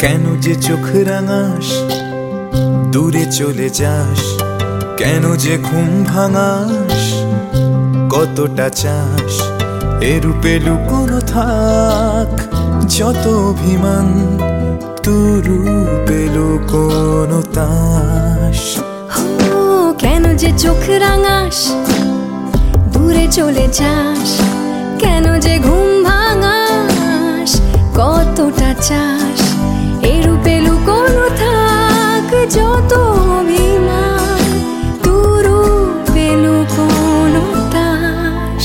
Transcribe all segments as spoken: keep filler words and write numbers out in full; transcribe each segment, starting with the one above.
কেন যে চোখ রাঙাস, দূরে চলে যাস, কেন যে ঘুম ভাঙাস, কতটা চাস এরূপে লুকোনো থাক যত অভিমান, তুরূপে লুকোনো তাস। ও কেন যে চোখ রাঙাস, দূরে চলে যাস, কেন যে ঘুম ভাঙাস, কতটা চাস এরূপে লুকোনো থাক যত অভিমান, তুরূপে লুকোনো তাস।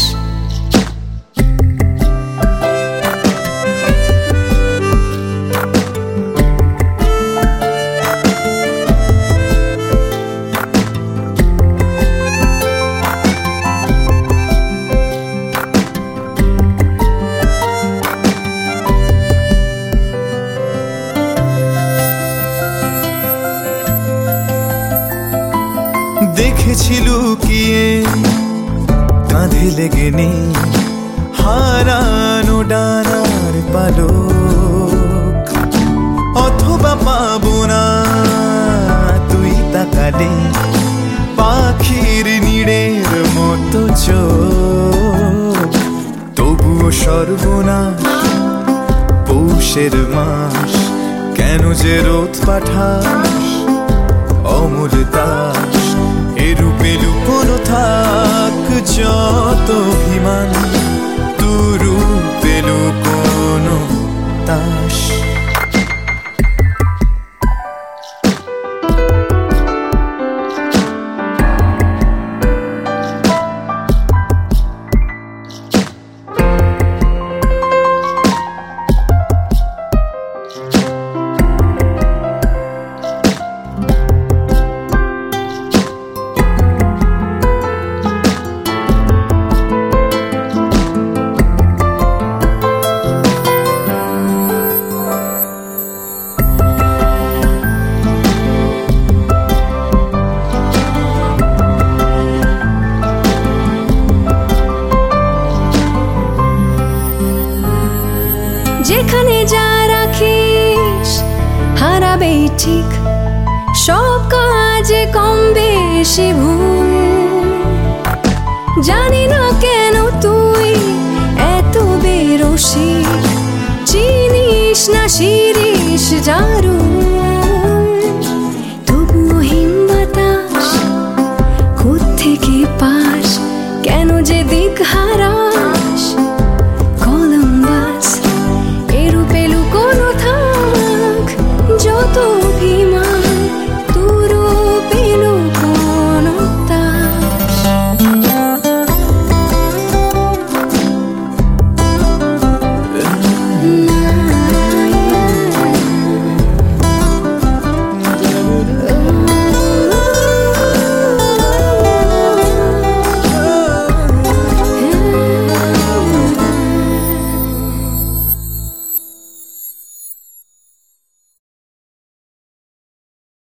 দেখেছি লুকিয়ে কাঁধে লেগে নেই হারানো ডানার পালক, অথবা পাবো না তুই তাকালে পাখির নীড়ের মতো চোখ। তবুও সর্বনাশ পৌষের মাস, কেন যে রোদ পাঠাস অমূল দাস, এরূপে লুকোনো থাক যত অভিমান, তুরূপে লুকোনো তাস। যেখানে যা রাখিস হারাবেই ঠিক, সব কাজে কম বেশি ভুল। জানি না কেন তুই এত বেরসিক, চিনিস না শিরিস যার